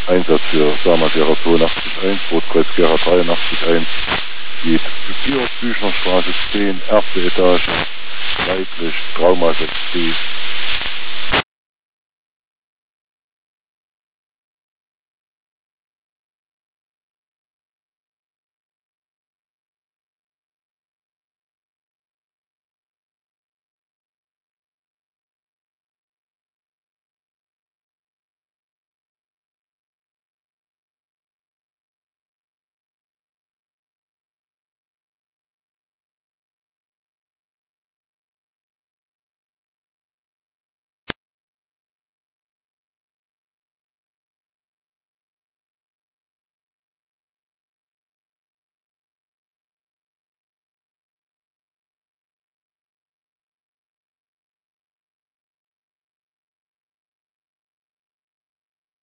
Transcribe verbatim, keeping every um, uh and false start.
Einsatz für Sama Gera zweiundachtzig eins, Rotkreuz Gera dreiundachtzig eins, geht Georg Büchner Straße zehn, erste Etage, Leipzig, Trauma sechs D,